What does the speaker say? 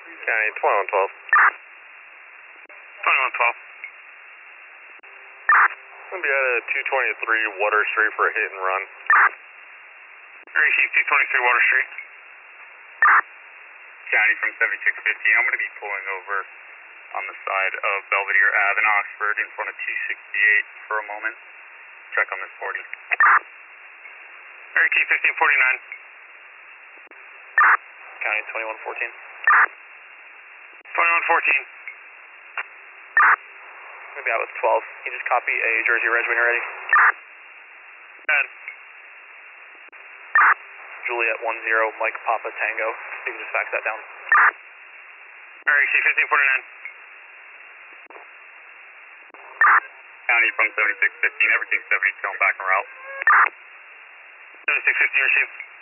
County 2112. 2112. Gonna be at a 223 Water Street for a hit and run. Receive 223 Water Street. County from 7615. I'm going to be pulling over on the side of Belvedere Ave in Oxford in front of 268 for a moment. Check on this 40. Key 1549. County 2114. 2114. Gonna be out with 12. Can you just copy a Jersey Reg when you're ready? Good. Juliet 10, Mike Papa Tango. You can just fax that down. Key 1549. County from 7615. Everything 70 going back en route. 7615 received.